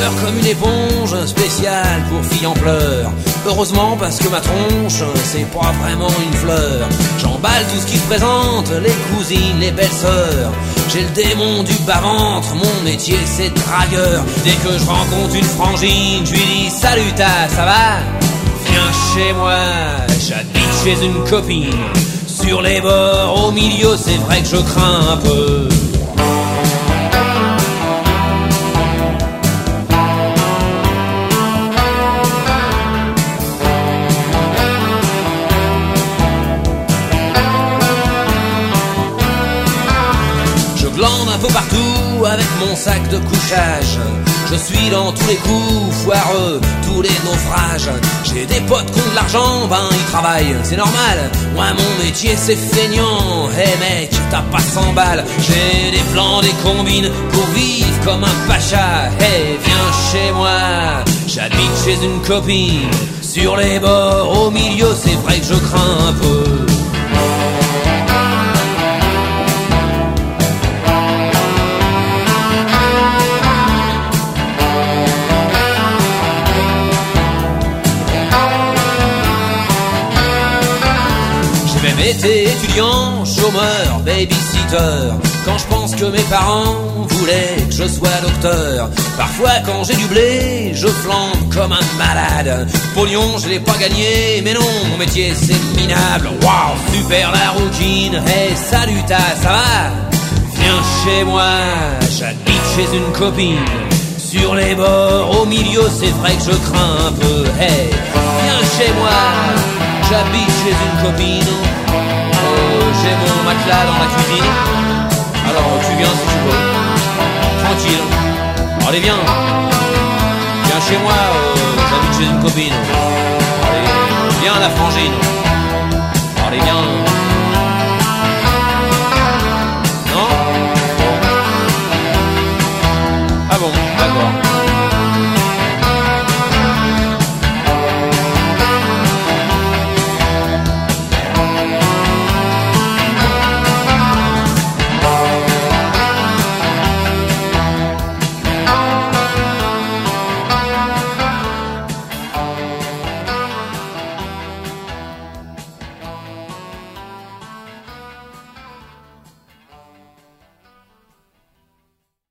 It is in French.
cœur comme une éponge, spéciale pour filles en pleurs. Heureusement parce que ma tronche, c'est pas vraiment une fleur. J'emballe tout ce qui se présente, les cousines, les belles-sœurs. J'ai le démon du bas-ventre, mon métier c'est dragueur. Dès que je rencontre une frangine, je lui dis salut ça va? Viens chez moi, j'habite chez une copine. Sur les bords, au milieu, c'est vrai que je crains un peu. Un peu partout avec mon sac de couchage. Je suis dans tous les coups foireux, tous les naufrages. J'ai des potes qui ont de l'argent, ben ils travaillent, c'est normal. Moi mon métier c'est feignant. Hey mec, t'as pas 100 balles. J'ai des plans, des combines pour vivre comme un pacha. Hey viens chez moi, j'habite chez une copine. Sur les bords, au milieu, c'est vrai que je crains un peu. Été étudiant, chômeur, babysitter. Quand je pense que mes parents voulaient que je sois docteur. Parfois quand j'ai du blé, je flambe comme un malade. Pognon, je l'ai pas gagné, mais non, mon métier c'est minable. Waouh, super la routine. Hey, salut ça va? Viens chez moi, j'habite chez une copine. Sur les bords, au milieu, c'est vrai que je crains un peu. Hey, viens chez moi, j'habite chez une copine. J'ai mon matelas dans la cuisine. Alors tu viens si tu veux. Tranquille. Allez viens. Viens chez moi, j'habite chez une copine. Allez, viens la frangine. Allez viens.